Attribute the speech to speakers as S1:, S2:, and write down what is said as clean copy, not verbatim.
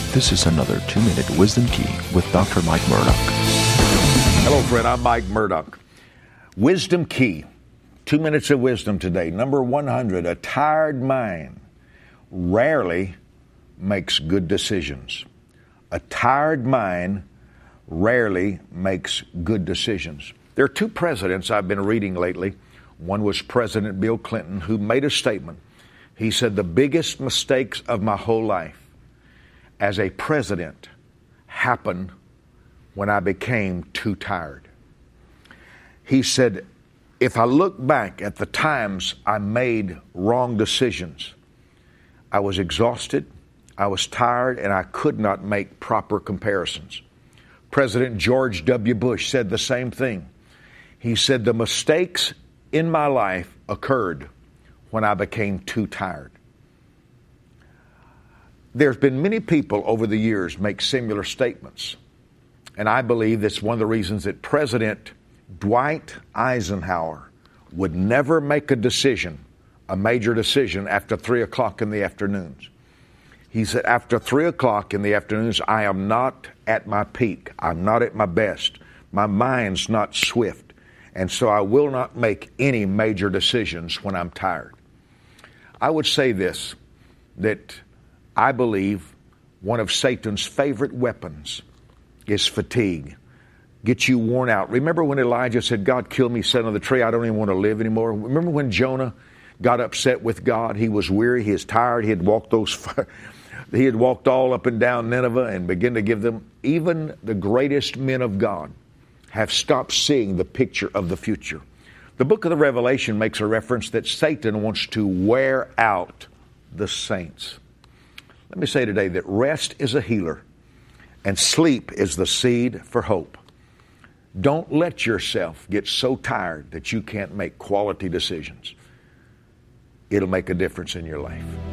S1: This is another 2-minute Wisdom Key with Dr. Mike Murdock.
S2: Hello, friend. I'm Mike Murdock. Wisdom Key. 2 minutes of wisdom today. Number 100. A tired mind rarely makes good decisions. A tired mind rarely makes good decisions. There are two presidents I've been reading lately. One was President Bill Clinton, who made a statement. He said, the biggest mistakes of my whole life as a president happened when I became too tired. He said, if I look back at the times I made wrong decisions, I was exhausted, I was tired, and I could not make proper comparisons. President George W. Bush said the same thing. He said, the mistakes in my life occurred when I became too tired. There's been many people over the years make similar statements. And I believe that's one of the reasons that President Dwight Eisenhower would never make a decision, a major decision, after 3 o'clock in the afternoons. He said, after 3 o'clock in the afternoons, I am not at my peak. I'm not at my best. My mind's not swift. And so I will not make any major decisions when I'm tired. I would say this, that I believe one of Satan's favorite weapons is fatigue. Get you worn out. Remember when Elijah said, God, kill me, set on the tree. I don't even want to live anymore. Remember when Jonah got upset with God? He was weary. He was tired. He had walked all up and down Nineveh and began to give them. Even the greatest men of God have stopped seeing the picture of the future. The book of the Revelation makes a reference that Satan wants to wear out the saints. Let me say today that rest is a healer and sleep is the seed for hope. Don't let yourself get so tired that you can't make quality decisions. It'll make a difference in your life.